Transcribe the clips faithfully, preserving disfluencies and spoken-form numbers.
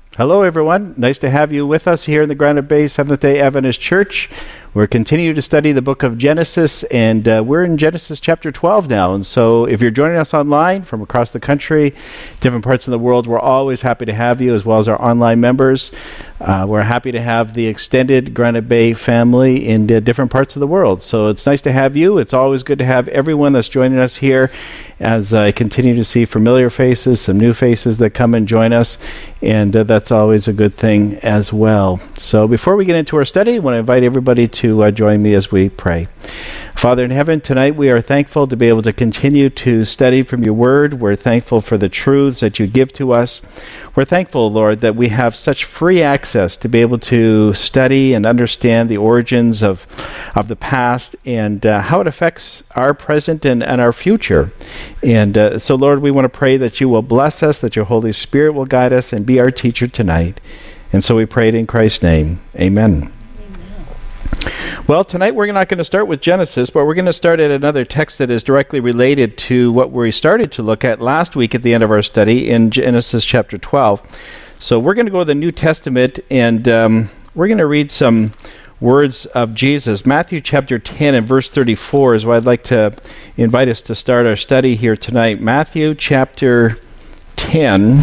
Hello, everyone. Nice to have you with us here in the Granite Bay Seventh-day Adventist Church. We're continuing to study the book of Genesis, and uh, we're in Genesis chapter twelve now. And so if you're joining us online from across the country, different parts of the world, we're always happy to have you, as well as our online members. Uh, we're happy to have the extended Granite Bay family in uh, different parts of the world. So it's nice to have you. It's always good to have everyone that's joining us here, as I continue to see familiar faces, some new faces that come and join us, and uh, that's always a good thing as well. So before we get into our study, I want to invite everybody to uh, join me as we pray. Father in heaven, tonight we are thankful to be able to continue to study from your word. We're thankful for the truths that you give to us. We're thankful, Lord, that we have such free access to be able to study and understand the origins of, of the past and uh, how it affects our present and, and our future. And uh, so, Lord, we want to pray that you will bless us, that your Holy Spirit will guide us and be our teacher tonight. And so we pray it in Christ's name. Amen. Well, tonight we're not going to start with Genesis, but we're going to start at another text that is directly related to what we started to look at last week at the end of our study in Genesis chapter twelve. So we're going to go to the New Testament, and um, we're going to read some words of Jesus. Matthew chapter ten and verse thirty-four is what I'd like to invite us to start our study here tonight. Matthew chapter ten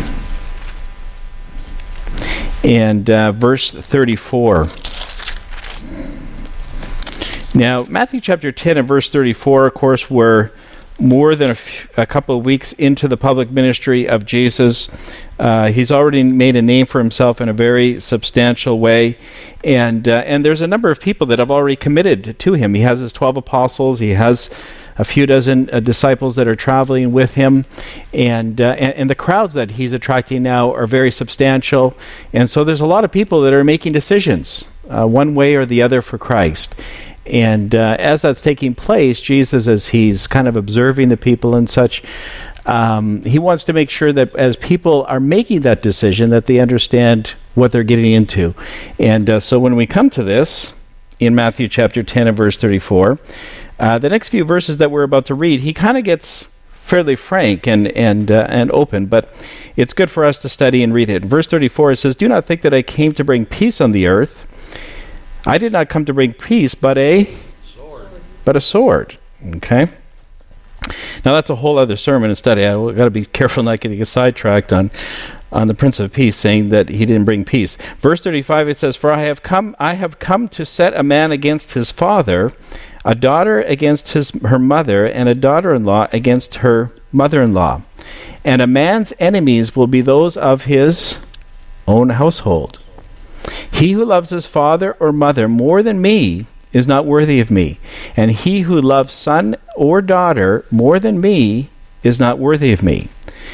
and uh, verse thirty-four. Now, Matthew chapter ten and verse thirty-four, of course, we're more than a, f- a couple of weeks into the public ministry of Jesus. Uh, he's already made a name for himself in a very substantial way. And uh, and there's a number of people that have already committed to him. He has his twelve apostles. He has a few dozen uh, disciples that are traveling with him. And, uh, and, and the crowds that he's attracting now are very substantial. And so there's a lot of people that are making decisions uh, one way or the other for Christ. And uh, as that's taking place, Jesus, as he's kind of observing the people and such, um, he wants to make sure that as people are making that decision, that they understand what they're getting into. And uh, so when we come to this, in Matthew chapter ten and verse thirty-four, uh, the next few verses that we're about to read, he kind of gets fairly frank and and uh, and open, but it's good for us to study and read it. In verse thirty-four, it says, "Do not think that I came to bring peace on the earth. I did not come to bring peace, but a sword. But a sword." Okay. Now that's a whole other sermon and study. I've got to be careful not getting sidetracked on, on the Prince of Peace, saying that he didn't bring peace. Verse thirty-five, it says, "For I have come, I have come to set a man against his father, a daughter against his her mother, and a daughter-in-law against her mother-in-law. And a man's enemies will be those of his own household. He who loves his father or mother more than me is not worthy of me. And he who loves son or daughter more than me is not worthy of me.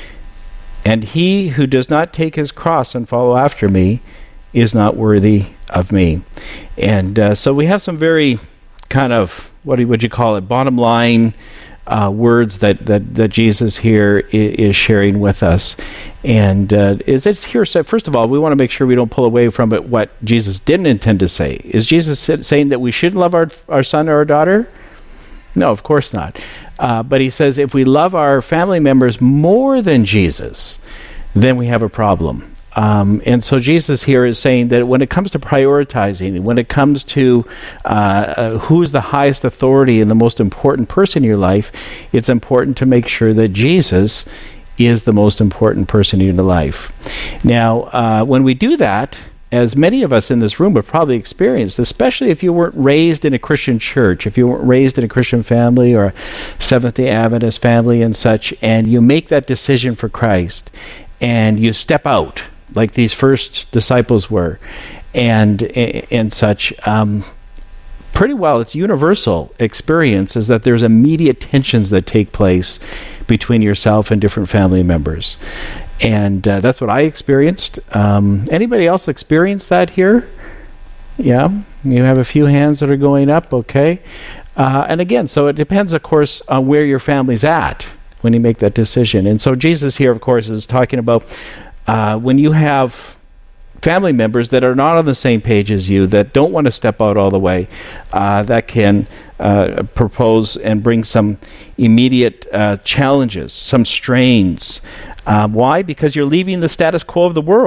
And he who does not take his cross and follow after me is not worthy of me." And uh, so we have some very kind of, what would you call it, bottom line uh, words that, that, that Jesus here is, is sharing with us. And uh, is it here said, first of all, we want to make sure we don't pull away from it what Jesus didn't intend to say. Is Jesus saying that we shouldn't love our, our son or our daughter? No, of course not. Uh, but he says if we love our family members more than Jesus, then we have a problem. Um, and so Jesus here is saying that when it comes to prioritizing, when it comes to uh, uh, who's the highest authority and the most important person in your life, it's important to make sure that Jesus is the most important person in your life. Now, uh, when we do that, as many of us in this room have probably experienced, especially if you weren't raised in a Christian church, if you weren't raised in a Christian family or a Seventh-day Adventist family and such, and you make that decision for Christ, and you step out, like these first disciples were, and and such, um, pretty well it's universal experience is that there's immediate tensions that take place between yourself and different family members. And uh, that's what I experienced. Um, anybody else experience that here? Yeah, you have a few hands that are going up, okay. Uh, and again, so it depends, of course, on where your family's at when you make that decision. And so Jesus here, of course, is talking about Uh, when you have family members that are not on the same page as you, that don't want to step out all the way, uh, that can uh, propose and bring some immediate uh, challenges, some strains. Uh, why? Because you're leaving the status quo of the world.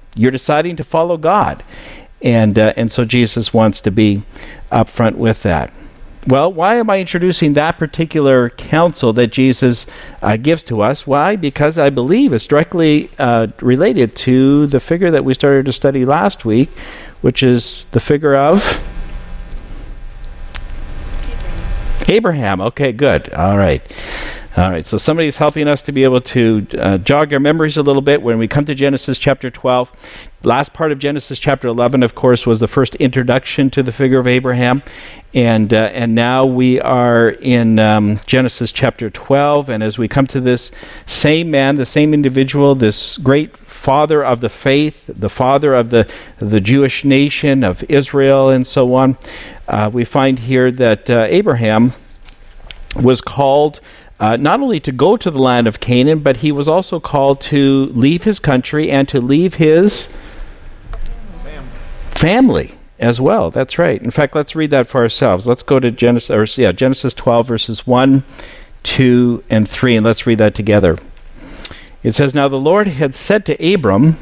You're deciding to follow God. And uh, and so Jesus wants to be upfront with that. Well, why am I introducing that particular counsel that Jesus uh, gives to us? Why? Because I believe it's directly uh, related to the figure that we started to study last week, which is the figure of Abraham. Okay, good. All right. All right, so somebody's helping us to be able to uh, jog our memories a little bit when we come to Genesis chapter twelve. Last part of Genesis chapter eleven, of course, was the first introduction to the figure of Abraham. And uh, and now we are in um, Genesis chapter twelve. And as we come to this same man, the same individual, this great father of the faith, the father of the, the Jewish nation, of Israel, and so on, uh, we find here that uh, Abraham was called Uh, not only to go to the land of Canaan, but he was also called to leave his country and to leave his family, family as well. That's right. In fact, let's read that for ourselves. Let's go to Genesis, or yeah, Genesis twelve, verses one, two, and three, and let's read that together. It says, "Now the Lord had said to Abram,"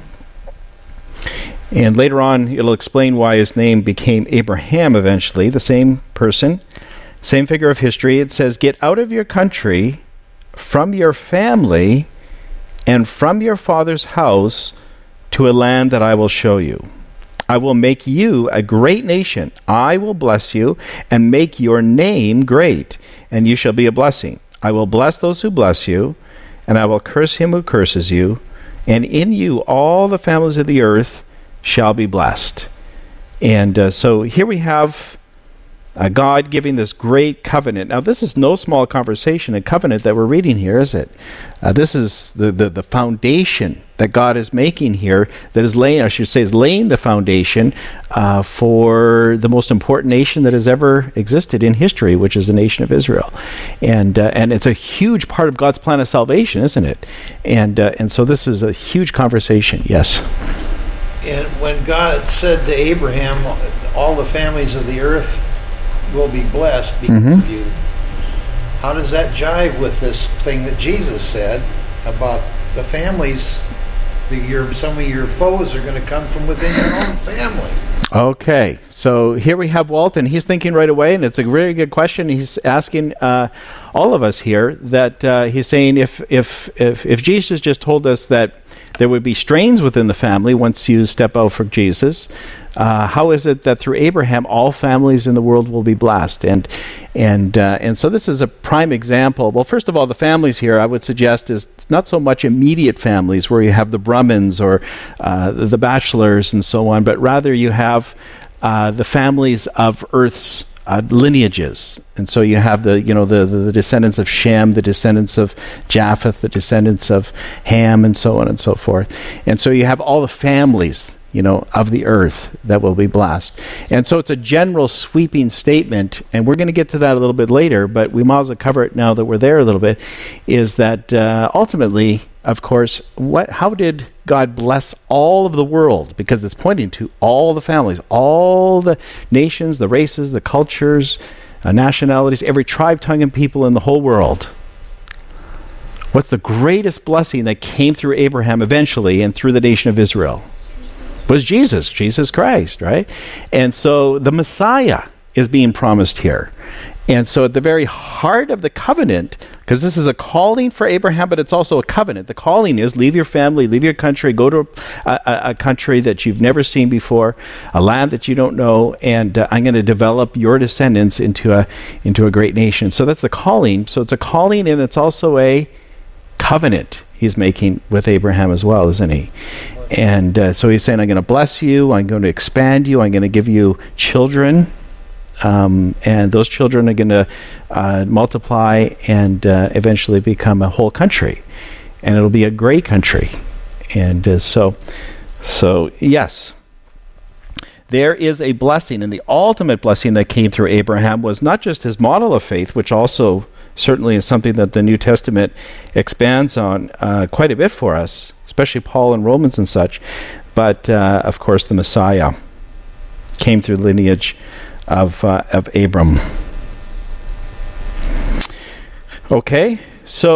and later on it'll explain why his name became Abraham eventually, the same person, same figure of history. It says, "Get out of your country, from your family, and from your father's house to a land that I will show you. I will make you a great nation. I will bless you and make your name great, and you shall be a blessing. I will bless those who bless you, and I will curse him who curses you, and in you all the families of the earth shall be blessed." And uh, so here we have Uh, God giving this great covenant. Now, this is no small conversation and covenant that we're reading here, is it? Uh, this is the, the, the foundation that God is making here, that is laying, I should say, is laying the foundation uh, for the most important nation that has ever existed in history, which is the nation of Israel. And uh, and it's a huge part of God's plan of salvation, isn't it? And uh, and so this is a huge conversation. Yes? And when God said to Abraham, all the families of the earth will be blessed because mm-hmm. of you, how does that jive with this thing that Jesus said about the families, the, your, some of your foes are going to come from within your own family? Okay, so here we have Walt, and he's thinking right away, and it's a very good question. He's asking uh, all of us here that uh, he's saying if, if if if Jesus just told us that there would be strains within the family once you step out for Jesus, uh, how is it that through Abraham all families in the world will be blessed? And and uh, and so this is a prime example. Well, first of all, the families here I would suggest is not so much immediate families where you have the Brummans or uh, the Bachelors and so on, but rather you have uh, the families of Earth's Uh, lineages. And so you have the, you know, the, the, the descendants of Shem, the descendants of Japheth, the descendants of Ham, and so on and so forth. And so you have all the families, you know, of the earth that will be blessed. And so it's a general sweeping statement, and we're going to get to that a little bit later, but we might as well cover it now that we're there a little bit, is that uh, ultimately, of course, what? how did God bless all of the world? Because it's pointing to all the families, all the nations, the races, the cultures, uh, nationalities, every tribe, tongue, and people in the whole world. What's the greatest blessing that came through Abraham eventually and through the nation of Israel? Was Jesus, Jesus Christ, right? And so the Messiah is being promised here. And so at the very heart of the covenant, because this is a calling for Abraham, but it's also a covenant. The calling is leave your family, leave your country, go to a, a, a country that you've never seen before, a land that you don't know, and uh, I'm going to develop your descendants into a into a great nation. So that's the calling. So it's a calling, and it's also a covenant he's making with Abraham as well, isn't he? And uh, so he's saying, I'm going to bless you, I'm going to expand you, I'm going to give you children, um, and those children are going to uh, multiply and uh, eventually become a whole country. And it'll be a great country. And uh, so, so yes, there is a blessing, and the ultimate blessing that came through Abraham was not just his model of faith, which also certainly is something that the New Testament expands on uh, quite a bit for us, especially Paul in Romans and such, but uh, of course the Messiah came through the lineage of uh, of Abram. Okay, so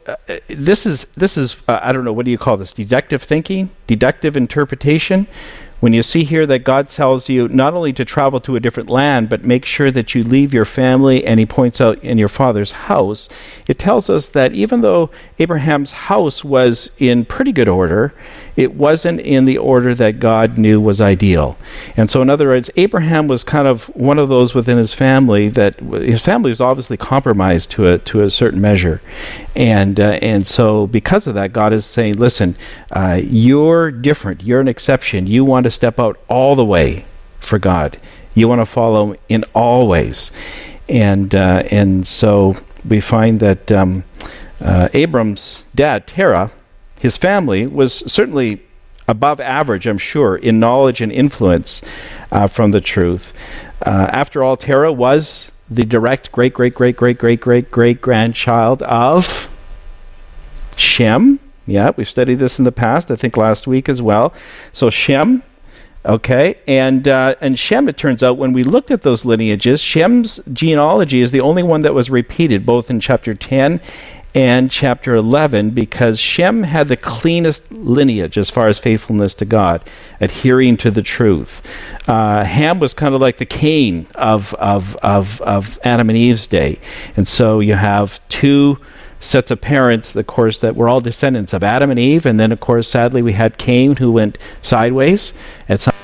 uh, this is this is uh, I don't know, what do you call this? Deductive thinking, deductive interpretation. When you see here that God tells you not only to travel to a different land, but make sure that you leave your family, and he points out in your father's house, it tells us that even though Abraham's house was in pretty good order, it wasn't in the order that God knew was ideal. And so in other words, Abraham was kind of one of those within his family that his family was obviously compromised to a to a certain measure. And uh, and so because of that, God is saying, listen, uh, you're different. You're an exception. You want to step out all the way for God. You want to follow him in all ways. And, uh, and so we find that um, uh, Abram's dad, Terah, his family was certainly above average, I'm sure, in knowledge and influence uh, from the truth. Uh, after all, Terah was the direct great, great, great, great, great, great, great grandchild of Shem. Yeah, we've studied this in the past, I think last week as well. So Shem, okay, and uh, and Shem, it turns out, when we looked at those lineages, Shem's genealogy is the only one that was repeated, both in chapter ten and chapter eleven, because Shem had the cleanest lineage as far as faithfulness to God, adhering to the truth. Uh, Ham was kind of like the Cain of, of, of, of Adam and Eve's day. And so you have two sets of parents, of course, that were all descendants of Adam and Eve, and then, of course, sadly, we had Cain, who went sideways at some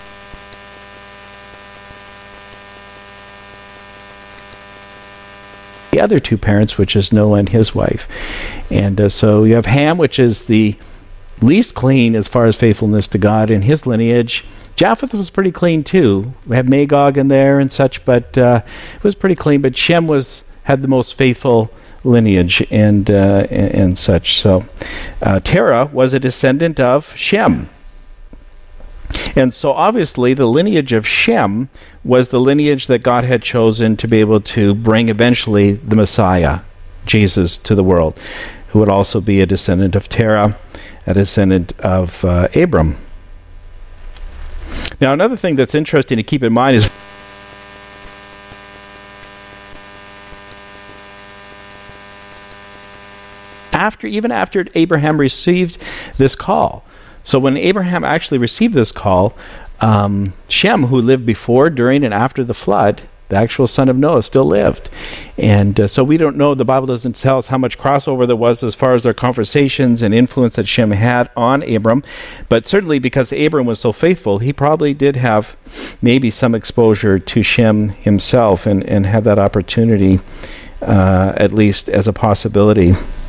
the other two parents, which is Noah and his wife. And uh, so you have Ham, which is the least clean as far as faithfulness to God in his lineage. Japheth was pretty clean too. We have Magog in there and such, but uh, it was pretty clean. But Shem was had the most faithful lineage and uh, and, and such. So uh, Terah was a descendant of Shem. And so obviously the lineage of Shem was the lineage that God had chosen to be able to bring eventually the Messiah, Jesus, to the world, who would also be a descendant of Terah, a descendant of uh, Abram. Now, another thing that's interesting to keep in mind is after, even after Abraham received this call. So when Abraham actually received this call, um, Shem, who lived before, during, and after the flood, the actual son of Noah, still lived. And uh, so we don't know, the Bible doesn't tell us how much crossover there was as far as their conversations and influence that Shem had on Abram. But certainly because Abram was so faithful, he probably did have maybe some exposure to Shem himself and, and had that opportunity, uh, at least as a possibility.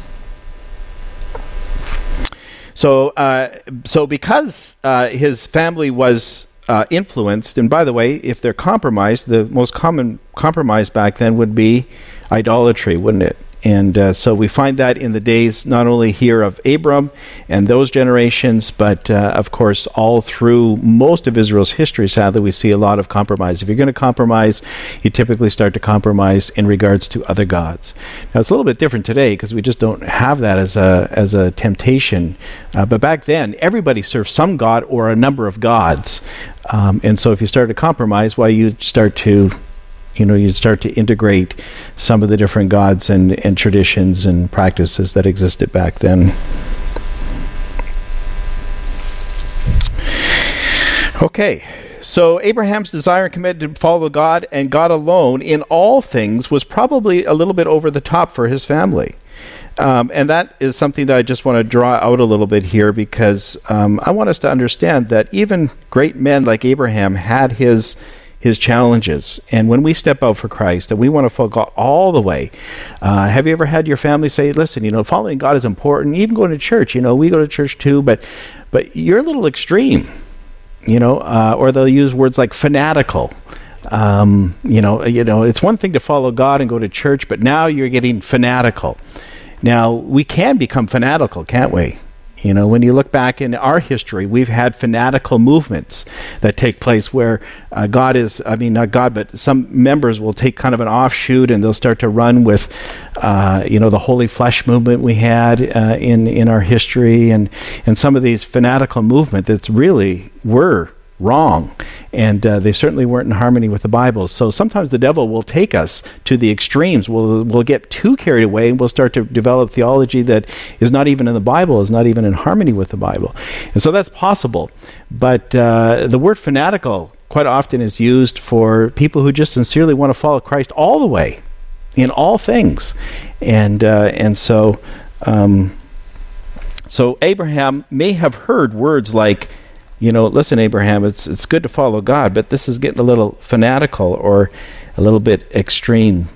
So, uh, so because uh, his family was uh, influenced, and by the way, if they're compromised, the most common compromise back then would be idolatry, wouldn't it? And uh, so we find that in the days not only here of Abram and those generations, but uh, of course all through most of Israel's history, sadly, we see a lot of compromise. If you're going to compromise, you typically start to compromise in regards to other gods. Now, it's a little bit different today because we just don't have that as a as a temptation. Uh, but back then, everybody served some god or a number of gods. Um, and so if you start to compromise, well, you start to You know, you start to integrate some of the different gods and, and traditions and practices that existed back then. Okay, so Abraham's desire and commitment to follow God and God alone in all things was probably a little bit over the top for his family. Um, and that is something that I just want to draw out a little bit here because um, I want us to understand that even great men like Abraham had his his challenges. And when we step out for Christ and we want to follow God all the way, uh, have you ever had your family say, listen, you know, following God is important, even going to church, you know, we go to church too, but but you're a little extreme, you know, uh, or they'll use words like fanatical. Um, you know, you know, it's one thing to follow God and go to church, but now you're getting fanatical. Now, we can become fanatical, can't we? You know, when you look back in our history, we've had fanatical movements that take place where uh, God is, I mean, not God, but some members will take kind of an offshoot and they'll start to run with, uh, you know, the Holy Flesh movement we had uh, in, in our history and, and some of these fanatical movements that's really were wrong, and uh, they certainly weren't in harmony with the Bible. So sometimes the devil will take us to the extremes. We'll, we'll get too carried away, and we'll start to develop theology that is not even in the Bible, is not even in harmony with the Bible. And so that's possible. But uh, the word fanatical quite often is used for people who just sincerely want to follow Christ all the way, in all things. And uh, and so um, so Abraham may have heard words like, you know, listen, Abraham, it's it's good to follow God, but this is getting a little fanatical or a little bit extreme.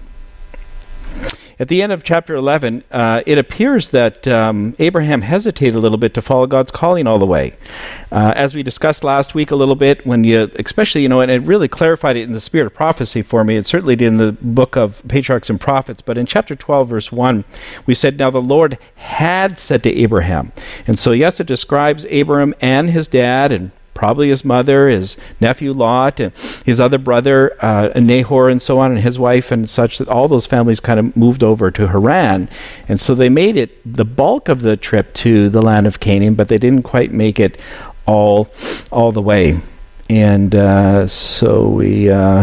At the end of chapter eleven, uh, it appears that um, Abraham hesitated a little bit to follow God's calling all the way. Uh, as we discussed last week a little bit, when you, especially, you know, and it really clarified it in the spirit of prophecy for me. It certainly did in the book of Patriarchs and Prophets, but in chapter twelve, verse one, we said, now the Lord had said to Abraham. And so, yes, it describes Abram and his dad and probably his mother, his nephew Lot, and his other brother uh, Nahor, and so on, and his wife, and such, that all those families kind of moved over to Haran. And so they made it the bulk of the trip to the land of Canaan, but they didn't quite make it all all the way. And uh, so we uh,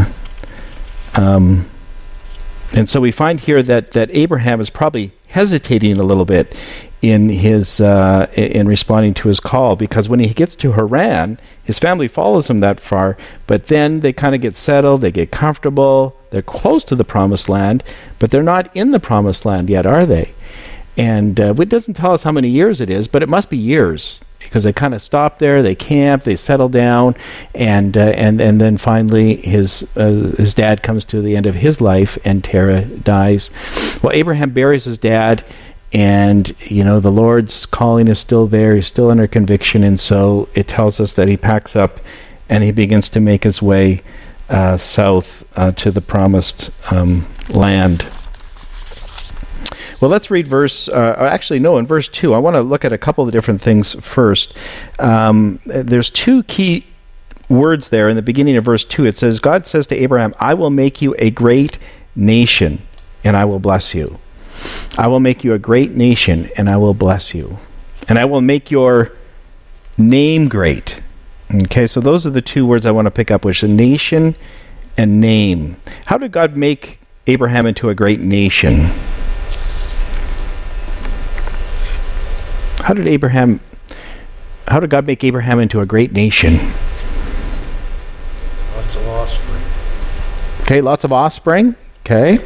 um, and so we find here that that Abraham is probably hesitating a little bit in his uh, in responding to his call, because when he gets to Haran, his family follows him that far, but then they kind of get settled, they get comfortable, they're close to the promised land, but they're not in the promised land yet, are they? And uh, it doesn't tell us how many years it is, but it must be years, because they kind of stop there, they camp, they settle down, and uh, and and then finally his uh, his dad comes to the end of his life, and Terah dies. Well, Abraham buries his dad, and you know the Lord's calling is still there. He's still under conviction, and so it tells us that he packs up and he begins to make his way uh, south uh, to the promised um, land. Well, let's read verse, uh, actually, no, in verse two. I want to look at a couple of different things first. Um, there's two key words there in the beginning of verse two. It says, God says to Abraham, I will make you a great nation, and I will bless you. I will make you a great nation, and I will bless you. And I will make your name great. Okay, so those are the two words I want to pick up, which is nation and name. How did God make Abraham into a great nation? How did Abraham, how did God make Abraham into a great nation? Lots of offspring. Okay, lots of offspring. Okay.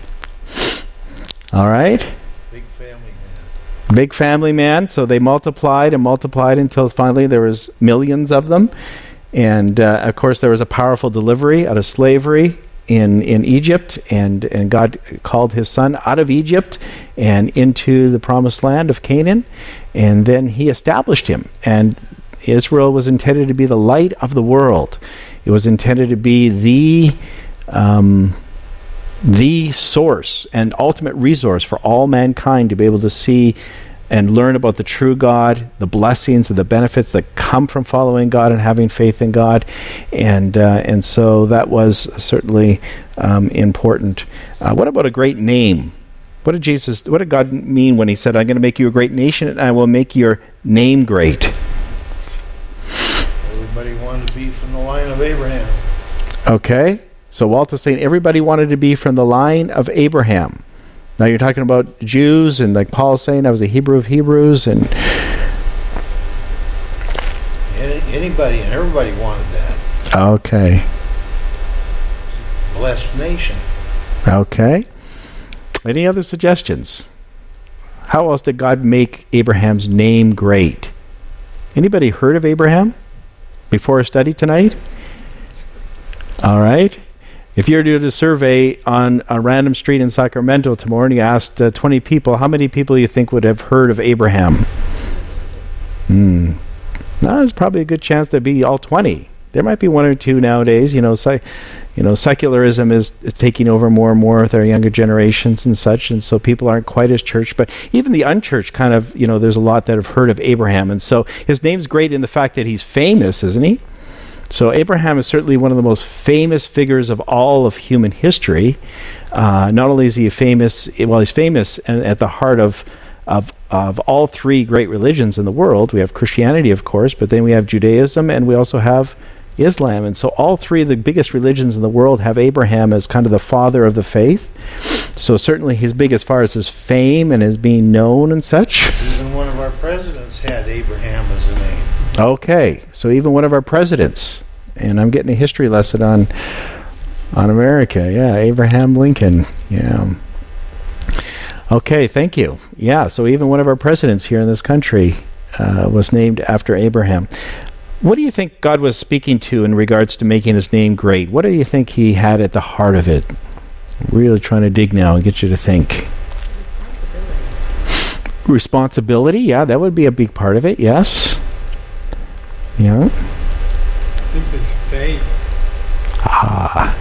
All right. Big family man. Big family man. So they multiplied and multiplied until finally there was millions of them. And uh, of course there was a powerful delivery out of slavery in in Egypt, and and God called his son out of Egypt and into the promised land of Canaan, and then he established him. And Israel was intended to be the light of the world. It was intended to be the um, the source and ultimate resource for all mankind to be able to see and learn about the true God, the blessings and the benefits that come from following God and having faith in God. And uh, and so that was certainly um, important. Uh, what about a great name? What did Jesus, what did God mean when he said, I'm going to make you a great nation and I will make your name great? Everybody wanted to be from the line of Abraham. Okay. So Walter's saying everybody wanted to be from the line of Abraham. Now you're talking about Jews, and like Paul's saying, I was a Hebrew of Hebrews, and Any, anybody and everybody wanted that. Okay. Blessed nation. Okay. Any other suggestions? How else did God make Abraham's name great? Anybody heard of Abraham before a study tonight? All right. If you were to do a survey on a random street in Sacramento tomorrow and you asked uh, twenty people, how many people do you think would have heard of Abraham? Hmm. No, there's probably a good chance there'd be all twenty. There might be one or two nowadays. You know, si- you know, secularism is, is taking over more and more with our younger generations and such, and so people aren't quite as church. But even the unchurched kind of, you know, there's a lot that have heard of Abraham. And so his name's great in the fact that he's famous, isn't he? So Abraham is certainly one of the most famous figures of all of human history. Uh, not only is he famous, well, he's famous at the heart of, of of all three great religions in the world. We have Christianity, of course, but then we have Judaism, and we also have Islam. And so all three of the biggest religions in the world have Abraham as kind of the father of the faith. So certainly he's big as far as his fame and his being known and such. Even one of our presidents had Abraham as a name. Okay, so even one of our presidents, and I'm getting a history lesson on on America. Yeah, Abraham Lincoln. Yeah. Okay, thank you. Yeah, so even one of our presidents here in this country uh, was named after Abraham. What do you think God was speaking to in regards to making his name great? What do you think he had at the heart of it? Really trying to dig now and get you to think. Responsibility. Responsibility, yeah, that would be a big part of it, yes. Yeah. I think his faith. Ah.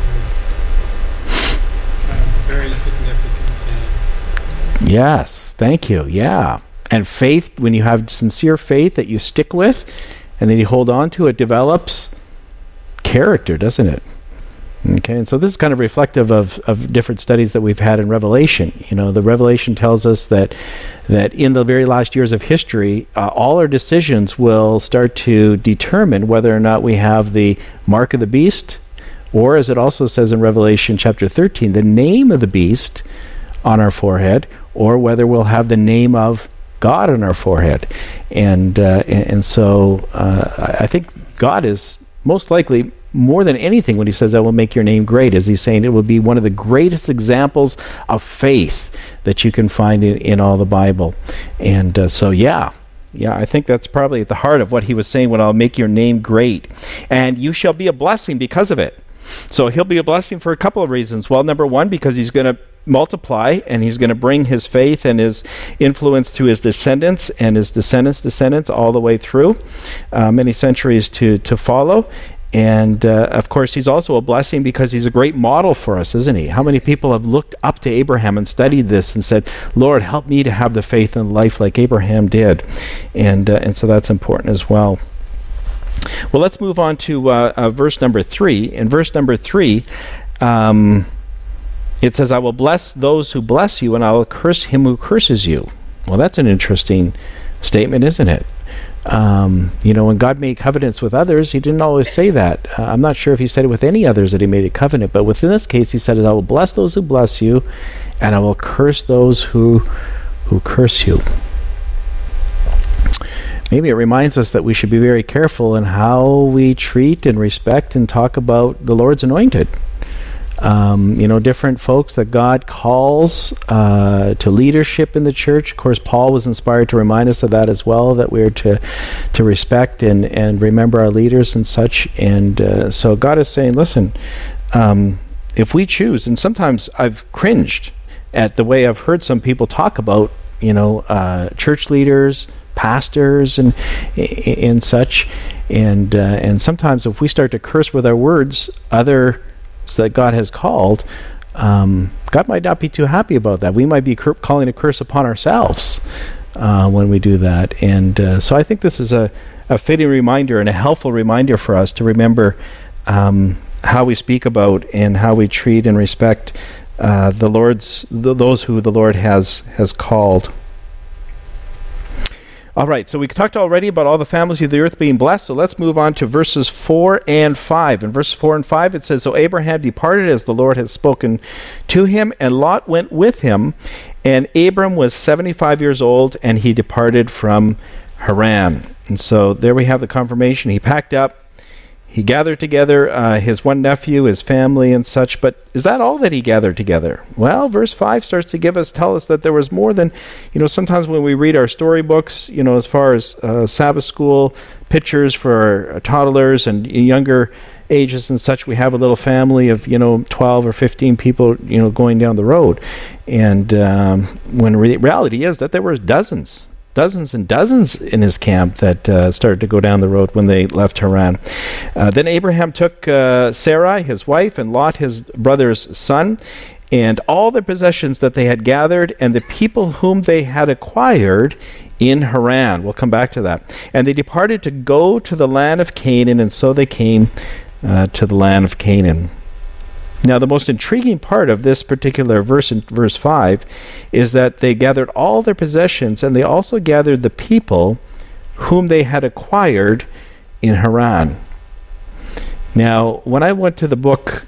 Was a very significant thing. Yes, thank you, yeah. And faith, when you have sincere faith that you stick with and then you hold on to, it develops character, doesn't it? Okay, and so this is kind of reflective of, of different studies that we've had in Revelation. You know, the Revelation tells us that that in the very last years of history, uh, all our decisions will start to determine whether or not we have the mark of the beast, or as it also says in Revelation chapter thirteen, the name of the beast on our forehead, or whether we'll have the name of God on our forehead. And uh, and, and so uh, I think God is most likely, more than anything, when he says that will make your name great, is he's saying it will be one of the greatest examples of faith that you can find in, in all the Bible. And uh, so, yeah, yeah, I think that's probably at the heart of what he was saying when I'll make your name great. And you shall be a blessing because of it. So he'll be a blessing for a couple of reasons. Well, number one, because he's going to multiply and he's going to bring his faith and his influence to his descendants and his descendants' descendants all the way through, uh, many centuries to, to follow. And, uh, of course, he's also a blessing because he's a great model for us, isn't he? How many people have looked up to Abraham and studied this and said, Lord, help me to have the faith and life like Abraham did. And, uh, and so that's important as well. Well, let's move on to uh, uh, verse number three. In verse number three, um, it says, I will bless those who bless you, and I will curse him who curses you. Well, that's an interesting statement, isn't it? Um, you know, when God made covenants with others, he didn't always say that. Uh, I'm not sure if he said it with any others that he made a covenant, but within this case, he said, I will bless those who bless you, and I will curse those who who curse you. Maybe it reminds us that we should be very careful in how we treat and respect and talk about the Lord's anointed. Um, you know, different folks that God calls uh, to leadership in the church. Of course, Paul was inspired to remind us of that as well, that we're to to respect and, and remember our leaders and such. And uh, so God is saying, listen, um, if we choose, and sometimes I've cringed at the way I've heard some people talk about, you know, uh, church leaders, pastors, and and such. And, uh, and sometimes if we start to curse with our words other that God has called, um, God might not be too happy about that. We might be cur- calling a curse upon ourselves uh, when we do that. And uh, so I think this is a, a fitting reminder and a helpful reminder for us to remember um, how we speak about and how we treat and respect uh, the Lord's th- those who the Lord has has called. All right, so we talked already about all the families of the earth being blessed, so let's move on to verses four and five. In verses four and five, it says, So Abraham departed as the Lord had spoken to him, and Lot went with him, and Abram was seventy-five years old, and he departed from Haran. And so there we have the confirmation. He packed up. He gathered together uh, his one nephew, his family, and such. But is that all that he gathered together? Well, verse five starts to give us, tell us that there was more than, you know, sometimes when we read our storybooks, you know, as far as uh, Sabbath school pictures for uh, toddlers and younger ages and such, we have a little family of, you know, twelve or fifteen people, you know, going down the road. And um, when re- reality is that there were dozens. Dozens and dozens in his camp that uh, started to go down the road when they left Haran. Uh, then Abraham took uh, Sarai, his wife, and Lot, his brother's son, and all the possessions that they had gathered, and the people whom they had acquired in Haran. We'll come back to that. And they departed to go to the land of Canaan, and so they came uh, to the land of Canaan. Now, the most intriguing part of this particular verse, in verse five, is that they gathered all their possessions, and they also gathered the people whom they had acquired in Haran. Now, when I went to the book,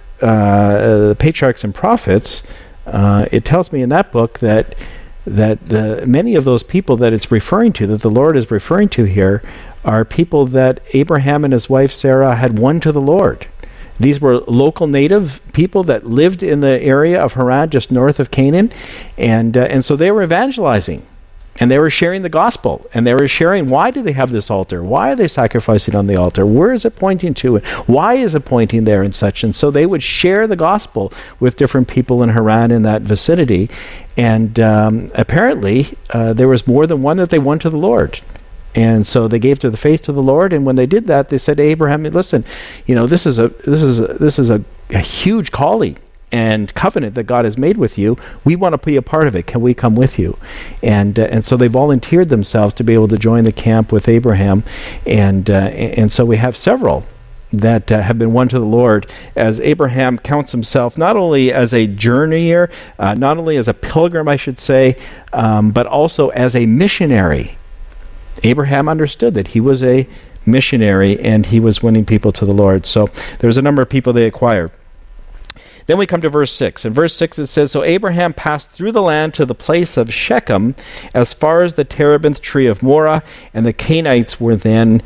uh, The Patriarchs and Prophets, uh, it tells me in that book that that the, many of those people that it's referring to, that the Lord is referring to here, are people that Abraham and his wife Sarah had won to the Lord. These were local native people that lived in the area of Haran, just north of Canaan, and uh, and so they were evangelizing, and they were sharing the gospel, and they were sharing, why do they have this altar? Why are they sacrificing on the altar? Where is it pointing to? Why is it pointing there and such? And so they would share the gospel with different people in Haran in that vicinity, and um, apparently uh, there was more than one that they won to the Lord. And so they gave to the faith to the Lord, and when they did that, they said to Abraham, "Listen, you know, this is a this is a, this is a, a huge calling and covenant that God has made with you. We want to be a part of it. Can we come with you?" And uh, and so they volunteered themselves to be able to join the camp with Abraham, and uh, and so we have several that uh, have been won to the Lord, as Abraham counts himself not only as a journeyer, uh, not only as a pilgrim, I should say, um, but also as a missionary. Abraham understood that he was a missionary and he was winning people to the Lord. So there's a number of people they acquired. Then we come to verse six. In verse six it says, "So Abraham passed through the land to the place of Shechem, as far as the terebinth tree of Moreh, and the Canaanites were then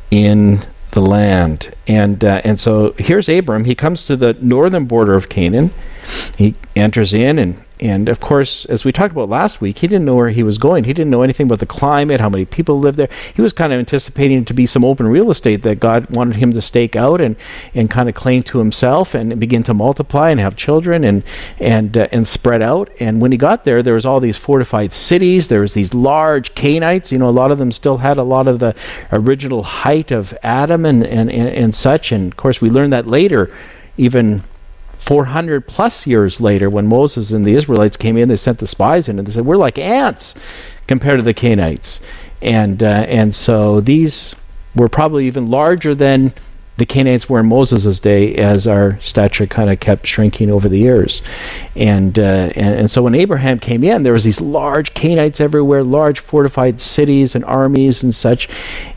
in the land." And uh, and so here's Abram. He comes to the northern border of Canaan. He enters in, and And of course, as we talked about last week, he didn't know where he was going. He didn't know anything about the climate, how many people lived there. He was kind of anticipating it to be some open real estate that God wanted him to stake out and, and kind of claim to himself and begin to multiply and have children and and uh, and spread out. And when he got there, there was all these fortified cities. There was these large Canaanites. You know, a lot of them still had a lot of the original height of Adam and and, and, and such. And of course, we learned that later, even four hundred plus years later, when Moses and the Israelites came in, they sent the spies in and they said, "We're like ants compared to the Canaanites." And uh, and so these were probably even larger than the Canaanites were in Moses' day, as our stature kind of kept shrinking over the years. And, uh, and and so when Abraham came in, there was these large Canaanites everywhere, large fortified cities and armies and such.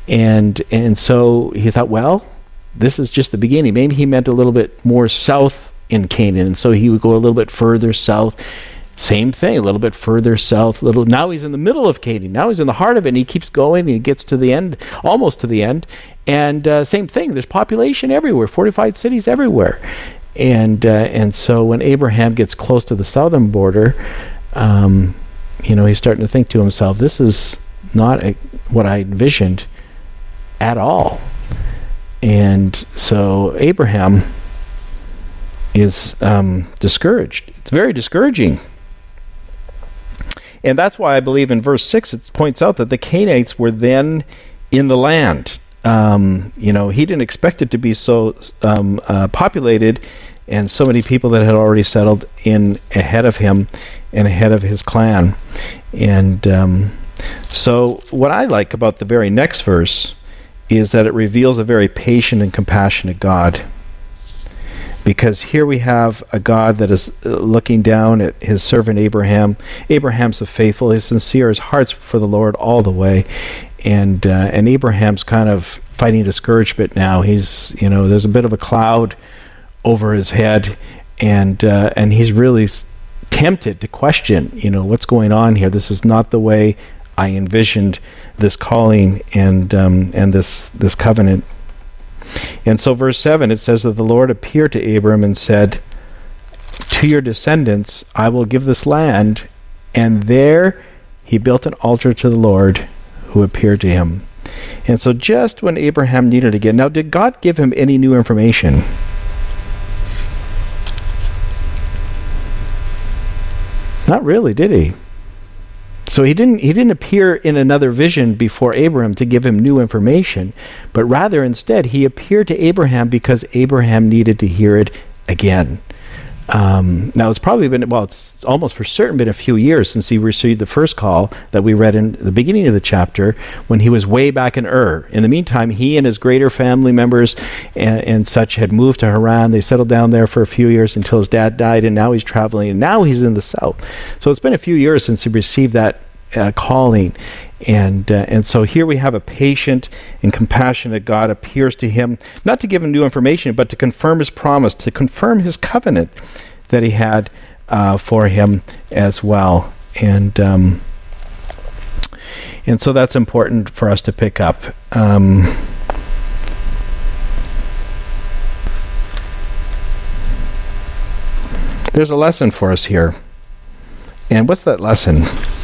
And and so he thought, well, this is just the beginning. Maybe he meant a little bit more south in Canaan, and so he would go a little bit further south. Same thing, a little bit further south. Little now he's in the middle of Canaan. Now he's in the heart of it, and he keeps going, and he gets to the end, almost to the end. And uh, same thing. There's population everywhere, fortified cities everywhere. And uh, and so when Abraham gets close to the southern border, um, you know, he's starting to think to himself, "This is not a, what I envisioned at all." And so Abraham is um, discouraged. It's very discouraging. And that's why I believe in verse six it points out that the Canaanites were then in the land. Um, you know, he didn't expect it to be so um, uh, populated and so many people that had already settled in ahead of him and ahead of his clan. And um, so what I like about the very next verse is that it reveals a very patient and compassionate God. Because here we have a God that is looking down at his servant Abraham. Abraham's the faithful, he's sincere, his heart's for the Lord all the way. And uh, and Abraham's kind of fighting discouragement now. He's, you know, there's a bit of a cloud over his head, and uh, and he's really tempted to question, you know, what's going on here. This is not the way I envisioned this calling and um, and this this covenant. And so verse seven, it says that the Lord appeared to Abram and said, "To your descendants I will give this land." And there he built an altar to the Lord who appeared to him. And so just when Abraham needed again, now did God give him any new information? Not really, did he? So he didn't he didn't appear in another vision before Abraham to give him new information, but rather instead he appeared to Abraham because Abraham needed to hear it again. Um, now it's probably been, well, it's almost for certain been a few years since he received the first call that we read in the beginning of the chapter when he was way back in Ur. In the meantime, he and his greater family members and, and such had moved to Haran. They settled down there for a few years until his dad died, and now he's traveling, and now he's in the south. So it's been a few years since he received that uh, calling. And uh, and so here we have a patient and compassionate God appears to him, not to give him new information, but to confirm his promise, to confirm his covenant that he had uh, for him as well. And um, and so that's important for us to pick up. Um, there's a lesson for us here. And what's that lesson?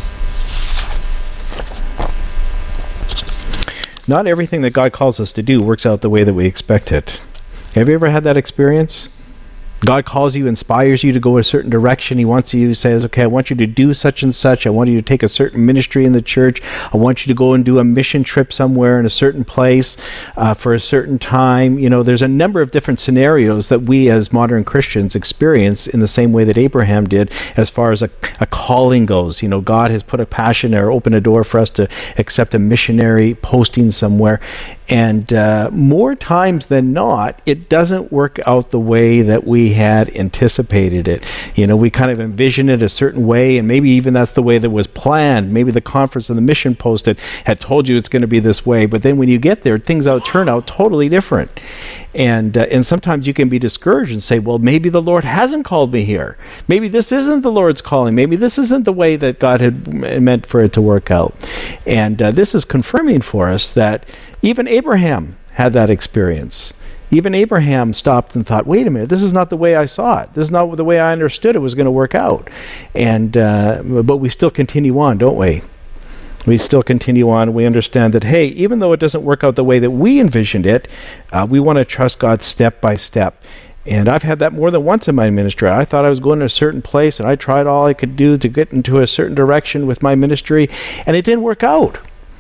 Not everything that God calls us to do works out the way that we expect it. Have you ever had that experience? God calls you, inspires you to go a certain direction. He wants you, says, okay, I want you to do such and such. I want you to take a certain ministry in the church. I want you to go and do a mission trip somewhere in a certain place uh, for a certain time. You know, there's a number of different scenarios that we as modern Christians experience in the same way that Abraham did as far as a, a calling goes. You know, God has put a passion or opened a door for us to accept a missionary posting somewhere. And uh, more times than not, it doesn't work out the way that we had anticipated it. You know, we kind of envisioned it a certain way, and maybe even that's the way that was planned. Maybe the conference and the mission post had, had told you it's going to be this way, but then when you get there, things out turn out totally different. And uh, and sometimes you can be discouraged and say, well, maybe the Lord hasn't called me here. Maybe this isn't the Lord's calling. Maybe this isn't the way that God had m- meant for it to work out. And uh, this is confirming for us that even Abraham had that experience. Even Abraham stopped and thought, wait a minute, this is not the way I saw it. This is not the way I understood it was going to work out. And uh, but we still continue on, don't we? We still continue on. We understand that, hey, even though it doesn't work out the way that we envisioned it, uh, we want to trust God step by step. And I've had that more than once in my ministry. I thought I was going to a certain place, and I tried all I could do to get into a certain direction with my ministry, and it didn't work out.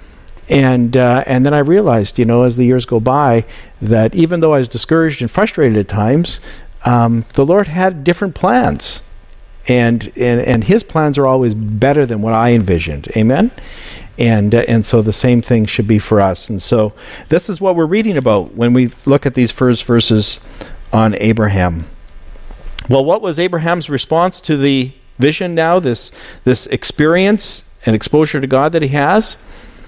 And uh, and then I realized, you know, as the years go by, that even though I was discouraged and frustrated at times, um, the Lord had different plans. And, and and his plans are always better than what I envisioned. Amen? And uh, and so the same thing should be for us. And so this is what we're reading about when we look at these first verses on Abraham. Well, what was Abraham's response to the vision now, this this experience and exposure to God that he has?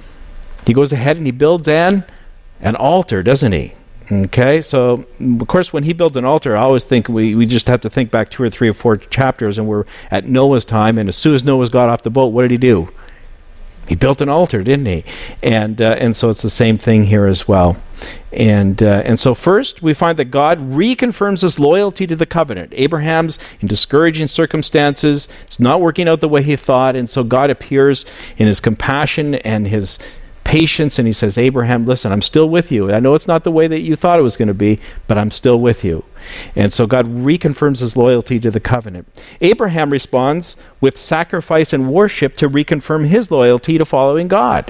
He goes ahead and he builds an, an altar, doesn't he? Okay, so of course when he builds an altar, I always think we, we just have to think back two or three or four chapters, and we're at Noah's time, and as soon as Noah got off the boat, what did he do? He built an altar, didn't he? And uh, and so it's the same thing here as well. And uh, and so first we find that God reconfirms his loyalty to the covenant. Abraham's in discouraging circumstances. It's not working out the way he thought, and so God appears in his compassion and his patience, and he says, Abraham, listen, I'm still with you. I know it's not the way that you thought it was going to be, but I'm still with you. And so God reconfirms his loyalty to the covenant. Abraham responds with sacrifice and worship to reconfirm his loyalty to following God.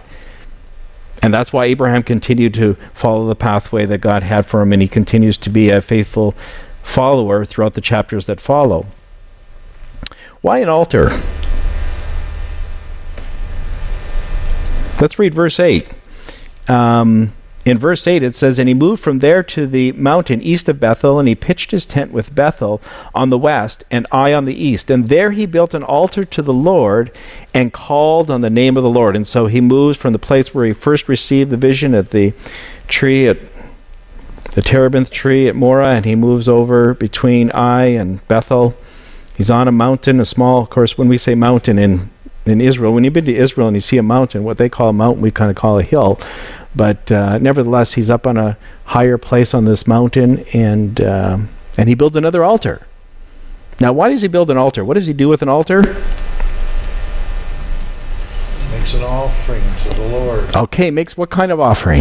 And that's why Abraham continued to follow the pathway that God had for him, and he continues to be a faithful follower throughout the chapters that follow. Why an altar? Let's read verse eight. Um, in verse eight it says, and he moved from there to the mountain east of Bethel, and he pitched his tent with Bethel on the west and Ai on the east. And there he built an altar to the Lord and called on the name of the Lord. And so he moves from the place where he first received the vision at the tree, at the terebinth tree at Morah, and he moves over between Ai and Bethel. He's on a mountain, a small, of course, when we say mountain in In Israel, when you've been to Israel and you see a mountain, what they call a mountain, we kind of call a hill. But uh, nevertheless, he's up on a higher place on this mountain, and uh, and he builds another altar. Now, why does he build an altar? What does he do with an altar? Makes an offering to the Lord. Okay, makes what kind of offering?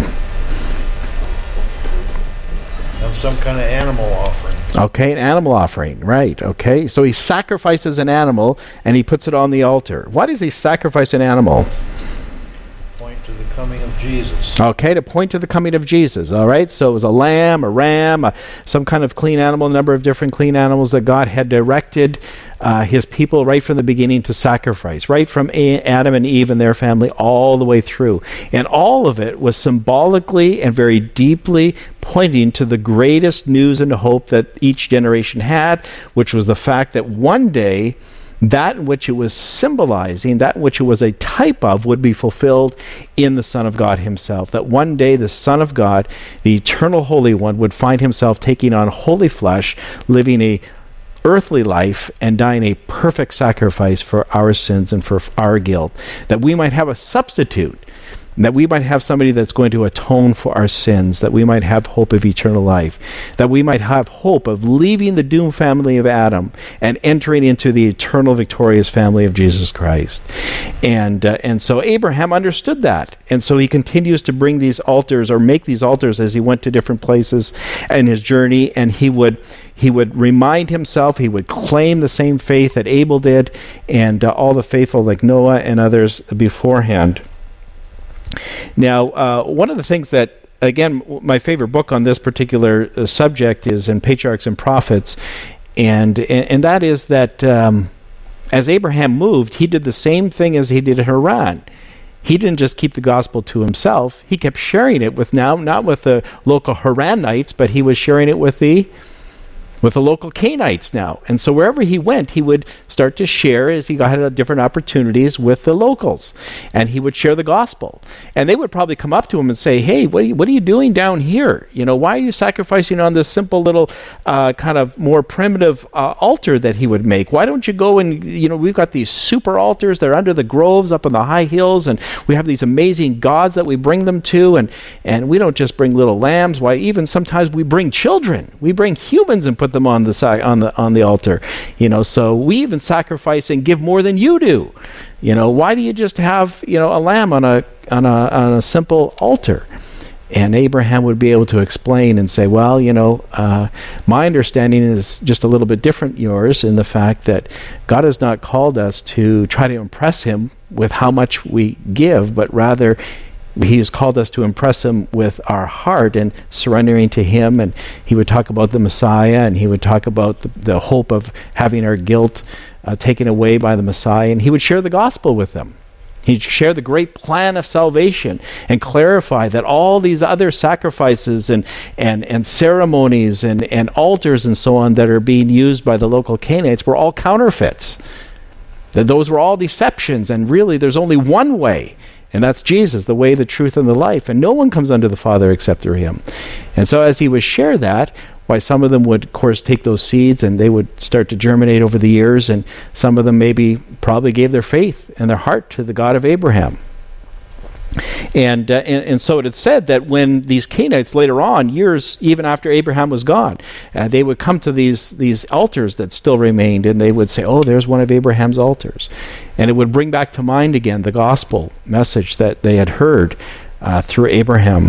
Of some kind of animal offering. Okay, an animal offering, right. Okay, so he sacrifices an animal and he puts it on the altar. Why does he sacrifice an animal? Point to the coming of Jesus. Okay, to point to the coming of Jesus. All right, so it was a lamb, a ram, a, some kind of clean animal, a number of different clean animals that God had directed uh, his people right from the beginning to sacrifice, right from a- Adam and Eve and their family all the way through. And all of it was symbolically and very deeply pointing to the greatest news and hope that each generation had, which was the fact that one day that which it was symbolizing, that which it was a type of, would be fulfilled in the Son of God himself. That one day the Son of God, the eternal Holy One, would find himself taking on holy flesh, living a earthly life, and dying a perfect sacrifice for our sins and for our guilt. That we might have a substitute, that we might have somebody that's going to atone for our sins, that we might have hope of eternal life, that we might have hope of leaving the doomed family of Adam and entering into the eternal victorious family of Jesus Christ. And uh, and so Abraham understood that, and so he continues to bring these altars, or make these altars, as he went to different places in his journey, and he would he would remind himself, he would claim the same faith that Abel did, and uh, all the faithful like Noah and others beforehand. Now, uh, one of the things that, again, my favorite book on this particular uh, subject is in Patriarchs and Prophets, and and, and that is that um, as Abraham moved, he did the same thing as he did in Haran. He didn't just keep the gospel to himself; he kept sharing it with now not with the local Haranites, but he was sharing it with the with the local Canaanites now. And so wherever he went, he would start to share as he got different opportunities with the locals. And he would share the gospel. And they would probably come up to him and say, hey, what are you, what are you doing down here? You know, why are you sacrificing on this simple little uh, kind of more primitive uh, altar that he would make? Why don't you go and, you know, we've got these super altars. They're under the groves up on the high hills. And we have these amazing gods that we bring them to. And, and we don't just bring little lambs. Why, even sometimes we bring children. We bring humans and put them on the side on the on the altar, you know. So we even sacrifice and give more than you do. You know, why do you just have, you know, a lamb on a on a on a simple altar? And Abraham would be able to explain and say, well, you know, uh, my understanding is just a little bit different than yours, in the fact that God has not called us to try to impress him with how much we give, but rather he has called us to impress him with our heart and surrendering to him. And he would talk about the Messiah, and he would talk about the, the hope of having our guilt uh, taken away by the Messiah. And he would share the gospel with them. He'd share the great plan of salvation and clarify that all these other sacrifices and, and, and ceremonies and, and altars and so on that are being used by the local Canaanites were all counterfeits. That those were all deceptions, and really there's only one way. And that's Jesus, the way, the truth, and the life. And no one comes unto the Father except through him. And so as he would share that, why some of them would, of course, take those seeds and they would start to germinate over the years. And some of them maybe probably gave their faith and their heart to the God of Abraham. And, uh, and and so it is said that when these Canaanites later on, years even after Abraham was gone, uh, they would come to these these altars that still remained, and they would say, oh, there's one of Abraham's altars. And it would bring back to mind again the gospel message that they had heard uh, through Abraham.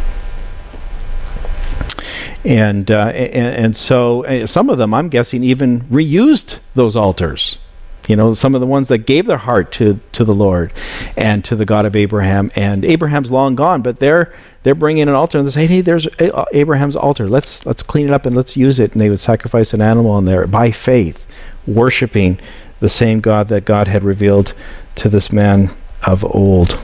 And, uh, and, and so uh, some of them, I'm guessing, even reused those altars. You know, some of the ones that gave their heart to to the Lord and to the God of Abraham. And Abraham's long gone, but they're they're bringing an altar and they say, hey, there's a- Abraham's altar. Let's let's clean it up and let's use it. And they would sacrifice an animal on there by faith, worshiping the same God that God had revealed to this man of old.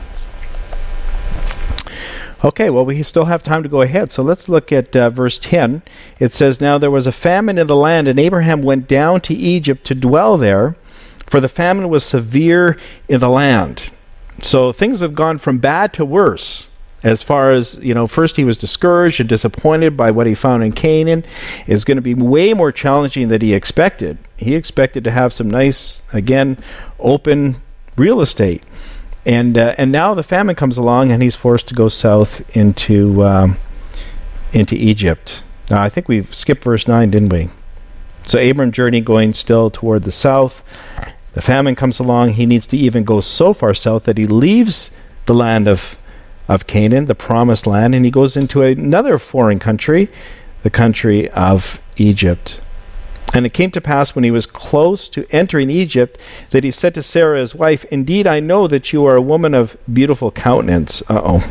Okay, well, we still have time to go ahead. So let's look at uh, verse ten. It says, now there was a famine in the land, and Abraham went down to Egypt to dwell there, for the famine was severe in the land. So things have gone from bad to worse. As far as, you know, first he was discouraged and disappointed by what he found in Canaan. It's going to be way more challenging than he expected. He expected to have some nice, again, open real estate. And uh, and now the famine comes along, and he's forced to go south into um, into Egypt. Now, I think we've skipped verse nine, didn't we? So Abram journeyed going still toward the south. The famine comes along. He needs to even go so far south that he leaves the land of, of Canaan, the promised land, and he goes into another foreign country, the country of Egypt. And it came to pass when he was close to entering Egypt that he said to Sarah his wife, indeed, I know that you are a woman of beautiful countenance. Uh-oh.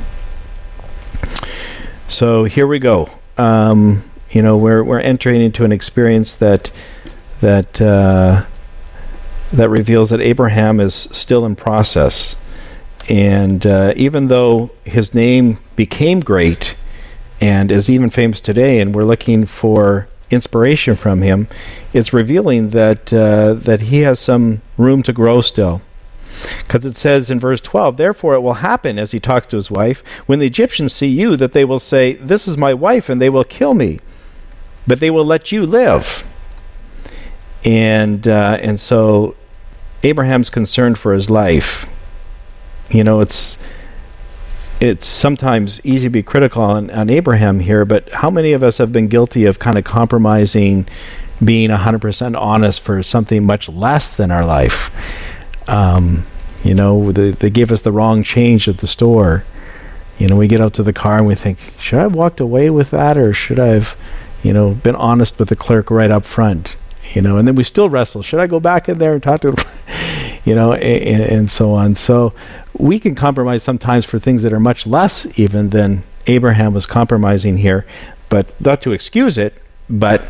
So here we go. Um, you know, we're we're entering into an experience that that uh, that reveals that Abraham is still in process. And uh, even though his name became great and is even famous today, and we're looking for inspiration from him, it's revealing that uh, that he has some room to grow still. Because it says in verse twelve, therefore it will happen, as he talks to his wife, when the Egyptians see you, that they will say, this is my wife, and they will kill me, but they will let you live. And uh, and so Abraham's concerned for his life. You know, it's it's sometimes easy to be critical on, on Abraham here, but how many of us have been guilty of kind of compromising being one hundred percent honest for something much less than our life? Um, you know, they, they give us the wrong change at the store. You know, we get out to the car and we think, should I have walked away with that, or should I have, you know, been honest with the clerk right up front? You know, and then we still wrestle. Should I go back in there and talk to the, you know, and, and so on. So we can compromise sometimes for things that are much less even than Abraham was compromising here, but not to excuse it, but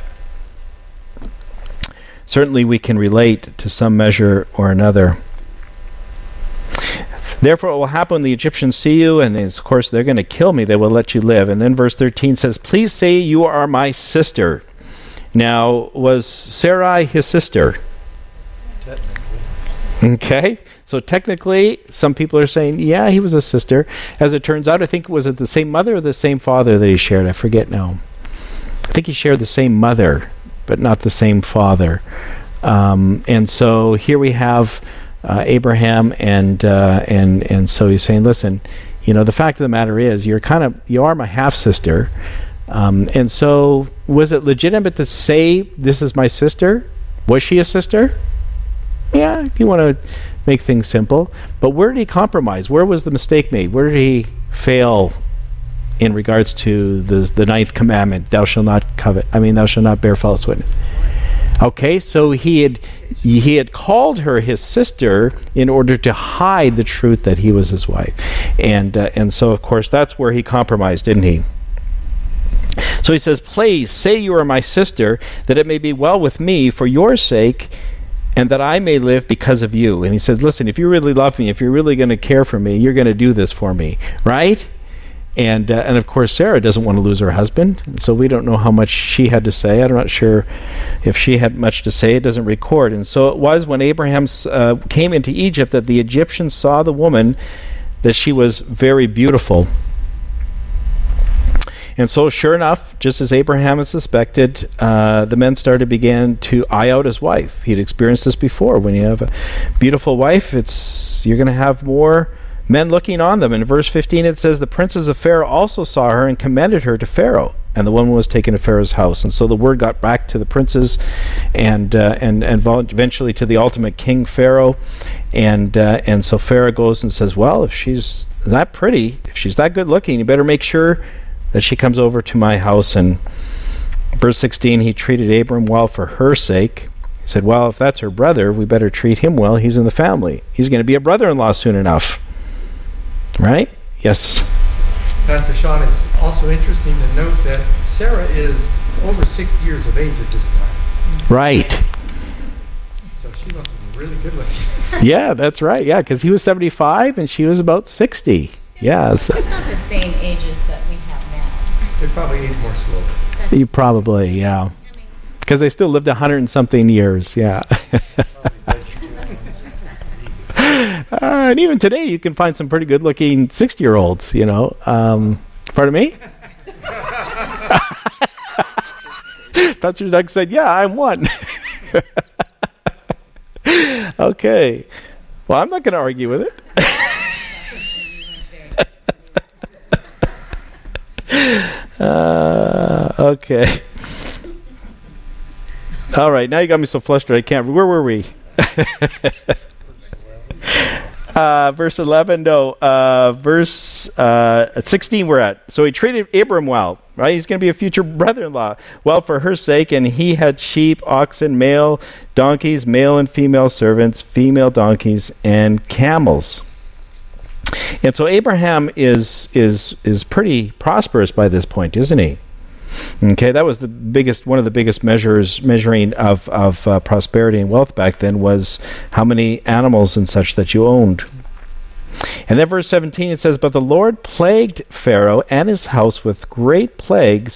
certainly we can relate to some measure or another. Therefore, it will happen when the Egyptians see you, and of course they're going to kill me. They will let you live. And then verse thirteen says, please say you are my sister. Now, was Sarai his sister? Okay. So technically, some people are saying, yeah, he was a sister. As it turns out, I think, was it the same mother or the same father that he shared? I forget now. I think he shared the same mother, but not the same father. Um, and so here we have uh, Abraham, and uh, and and so he's saying, listen, you know, the fact of the matter is, you're kind of, you are my half sister. Um, and so, was it legitimate to say, this is my sister? Was she a sister? Yeah, if you want to make things simple. But where did he compromise? Where was the mistake made? Where did he fail in regards to the the ninth commandment? Thou shalt not covet. I mean, thou shalt not bear false witness. Okay, so he had he had called her his sister in order to hide the truth that he was his wife, and uh, and so of course that's where he compromised, didn't he? So he says, please say you are my sister, that it may be well with me for your sake, and that I may live because of you. And he says, listen, if you really love me, if you're really going to care for me, you're going to do this for me, right? And uh, and of course, Sarah doesn't want to lose her husband, so we don't know how much she had to say. I'm not sure if she had much to say. It doesn't record. And so it was when Abraham uh, came into Egypt that the Egyptians saw the woman, that she was very beautiful. And so, sure enough, just as Abraham had suspected, uh, the men started began to eye out his wife. He'd experienced this before. When you have a beautiful wife, it's you're going to have more men looking on them. In verse fifteen, it says, the princes of Pharaoh also saw her and commended her to Pharaoh, and the woman was taken to Pharaoh's house. And so the word got back to the princes, and uh, and and eventually to the ultimate king, Pharaoh. And uh, and so Pharaoh goes and says, well, if she's that pretty, if she's that good looking, you better make sure that she comes over to my house. And verse sixteen, he treated Abram well for her sake. He said, well, if that's her brother, we better treat him well. He's in the family. He's going to be a brother-in-law soon enough. Right? Yes? Pastor Sean, it's also interesting to note that Sarah is over sixty years of age at this time. Right. So she must have been really good looking. Yeah, that's right. Yeah, because he was seventy-five and she was about sixty. Yeah. So it's not the same ages that we have now. They probably age more slowly. You probably, yeah. Because they still lived a hundred and something years, yeah. Uh, and even today, you can find some pretty good-looking sixty-year-olds, you know. Um, pardon me? Pastor Doug said, yeah, I'm one. Okay. Well, I'm not going to argue with it. uh, okay. All right, now you got me so flustered I can't. Where were we? Uh, verse eleven, no, uh, verse uh, sixteen we're at. So he treated Abram well, right? He's going to be a future brother-in-law. Well, for her sake, and he had sheep, oxen, male donkeys, male and female servants, female donkeys, and camels. And so Abraham is is is pretty prosperous by this point, isn't he? Okay, that was the biggest, one of the biggest measures, measuring of, of uh, prosperity and wealth back then was how many animals and such that you owned. And then verse seventeen, it says, but the Lord plagued Pharaoh and his house with great plagues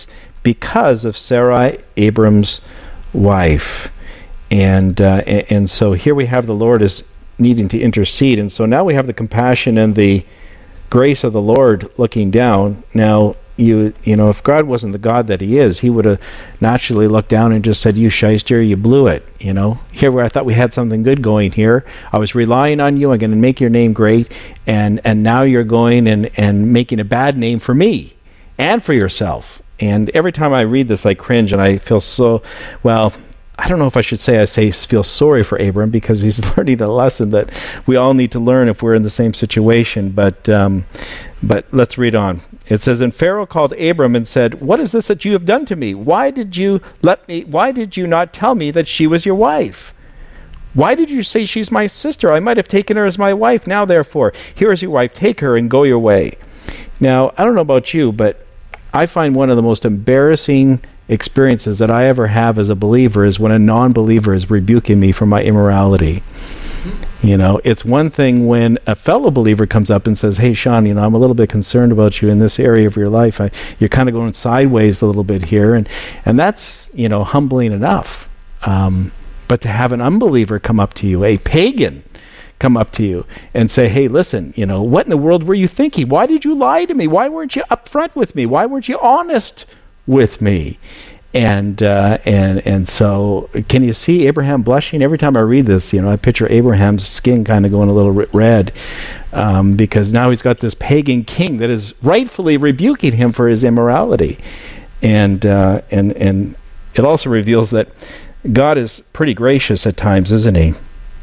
because of Sarai, Abram's wife. And, uh, and and so here we have the Lord is needing to intercede. And so now we have the compassion and the grace of the Lord looking down. Now, you you know, if God wasn't the God that he is, he would have naturally looked down and just said, you shyster, you blew it. You know, here where I thought we had something good going here. I was relying on you. I'm going to make your name great. And, and now you're going and, and making a bad name for me and for yourself. And every time I read this, I cringe and I feel so, well, I don't know if I should say I say feel sorry for Abram, because he's learning a lesson that we all need to learn if we're in the same situation. But um, but let's read on. It says, and Pharaoh called Abram and said, what is this that you have done to me? Why did you let me? Why did you not tell me that she was your wife? Why did you say she's my sister? I might have taken her as my wife. Now, therefore, here is your wife. Take her and go your way. Now, I don't know about you, but I find one of the most embarrassing experiences that I ever have as a believer is when a non-believer is rebuking me for my immorality. You know, it's one thing when a fellow believer comes up and says, hey, Sean, you know, I'm a little bit concerned about you in this area of your life. I, you're kind of going sideways a little bit here. And, and that's, you know, humbling enough. Um, but to have an unbeliever come up to you, a pagan come up to you and say, hey, listen, you know, what in the world were you thinking? Why did you lie to me? Why weren't you upfront with me? Why weren't you honest with me? And uh, and and so can you see Abraham blushing? Every time I read this, you know, I picture Abraham's skin kind of going a little red um, because now he's got this pagan king that is rightfully rebuking him for his immorality. And uh, and and it also reveals that God is pretty gracious at times, isn't he?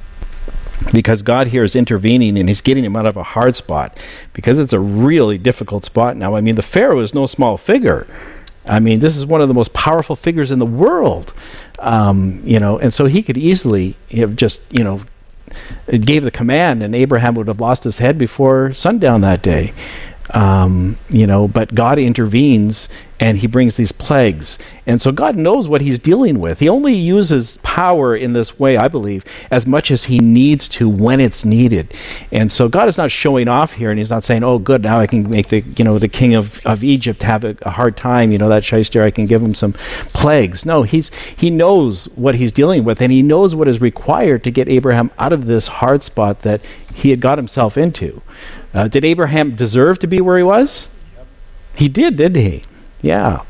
Because God here is intervening and he's getting him out of a hard spot, because it's a really difficult spot now. I mean, the Pharaoh is no small figure. I mean, this is one of the most powerful figures in the world, um, you know, and so he could easily have just, you know, it gave the command and Abraham would have lost his head before sundown that day. Um, you know, but God intervenes and he brings these plagues. And so God knows what he's dealing with. He only uses power in this way, I believe, as much as he needs to when it's needed. And so God is not showing off here, and he's not saying, oh, good, now I can make the, you know, the king of, of Egypt have a, a hard time, you know, that shyster, I can give him some plagues. No, he's he knows what he's dealing with, and he knows what is required to get Abraham out of this hard spot that he had got himself into. Uh, did Abraham deserve to be where he was? Yep. He did, didn't he? Yeah.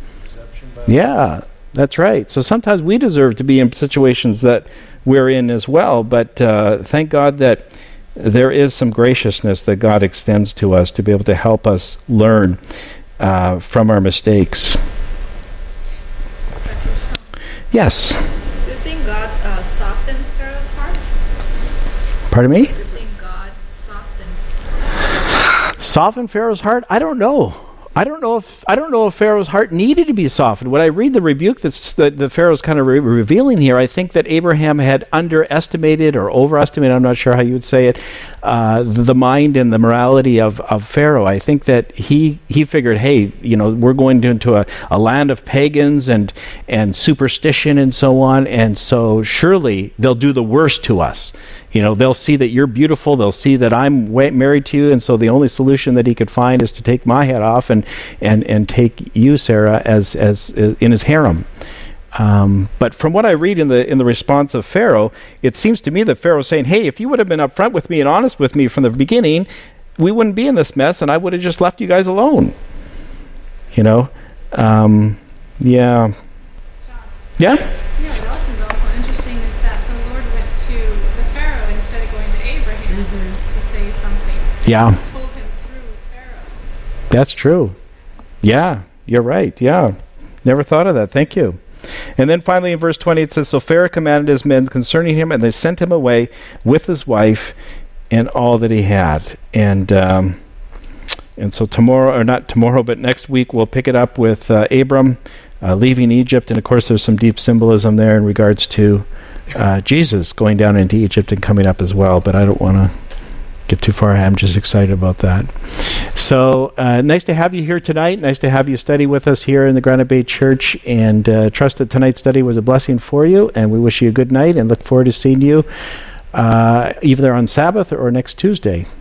Yeah, that's right. So sometimes we deserve to be in situations that we're in as well, but uh, thank God that there is some graciousness that God extends to us to be able to help us learn uh, from our mistakes. Yes? Do you think God uh, softened Pharaoh's heart? Pardon me? Do you think God softened? Soften Pharaoh's heart? I don't know. I don't know if I don't know if Pharaoh's heart needed to be softened. When I read the rebuke that's, that the Pharaoh's kind of re- revealing here, I think that Abraham had underestimated or overestimated, I'm not sure how you would say it, uh, the, the mind and the morality of, of Pharaoh. I think that he he figured, hey, you know, we're going to, into a, a land of pagans and and superstition and so on, and so surely they'll do the worst to us. You know, they'll see that you're beautiful. They'll see that I'm wa- married to you, and so the only solution that he could find is to take my head off and and and take you, Sarah, as as uh, in his harem. Um, but from what I read in the in the response of Pharaoh, it seems to me that Pharaoh's saying, "Hey, if you would have been upfront with me and honest with me from the beginning, we wouldn't be in this mess, and I would have just left you guys alone." You know, um, yeah, yeah. Yeah, what else is also interesting is that the Lord went to the Pharaoh instead of going to Abraham mm-hmm. to say something. Yeah. He told him through Pharaoh. That's true. Yeah, you're right. Yeah. Never thought of that. Thank you. And then finally in verse twenty it says, so Pharaoh commanded his men concerning him, and they sent him away with his wife and all that he had. And um, and so tomorrow, or not tomorrow, but next week we'll pick it up with uh, Abram uh, leaving Egypt. And of course there's some deep symbolism there in regards to uh, Jesus going down into Egypt and coming up as well. But I don't want to get too far. I'm just excited about that. So uh, nice to have you here tonight. Nice to have you study with us here in the Granite Bay Church, and uh, trust that tonight's study was a blessing for you, and we wish you a good night and look forward to seeing you uh, either on Sabbath or next Tuesday.